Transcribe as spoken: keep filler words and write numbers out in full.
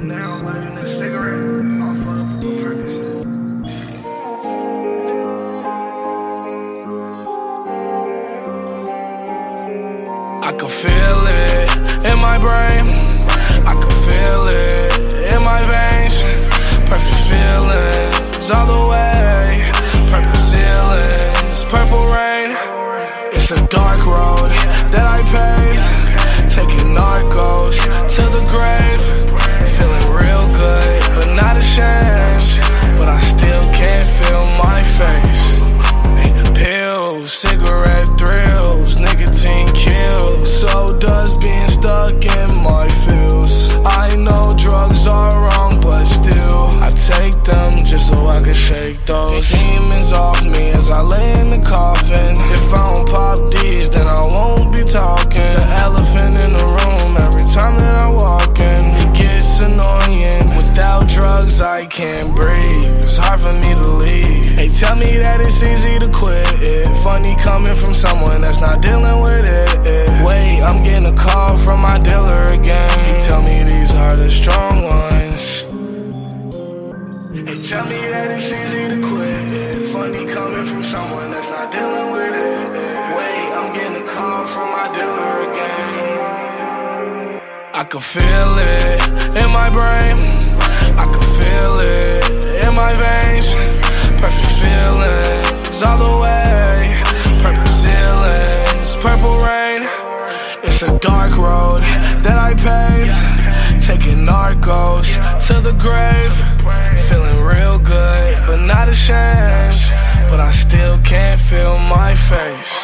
Now I'm lighting a cigarette off of a Percocet. I can feel it in my brain. I can feel it in my veins. Perfect feelings all the way. Purple ceilings, purple rain. It's a dark road that I paved, taking narcos to the grave. Feeling real good, but not ashamed. But I still can't feel my face. Pills, cigarette thrills, nicotine kills. So does being stuck in my feels. I know drugs are wrong, but still I take them just so I can shake those demons off me as I lay in the coffin. If I don't pop these, then I won't be talking. The elephant in the room every time that I walk in. It gets annoying. Without drugs I can't breathe. It's hard for me to leave. They tell me that it's easy to quit it. Funny coming from someone that's not dealing with it. Wait, I'm getting a call from my dealer again. He tell me these are the strong ones. They tell me that it's easy to quit it. Funny coming from someone that's not dealing with it. Wait, I'm getting a call from my dealer again. I can feel it in my brain. I can feel it in my veins. Perfect feelings all the way. Purple ceilings, purple rain. It's a dark road that I paved, taking narcos to the grave. Feeling real good, but not ashamed. But I still can't feel my face.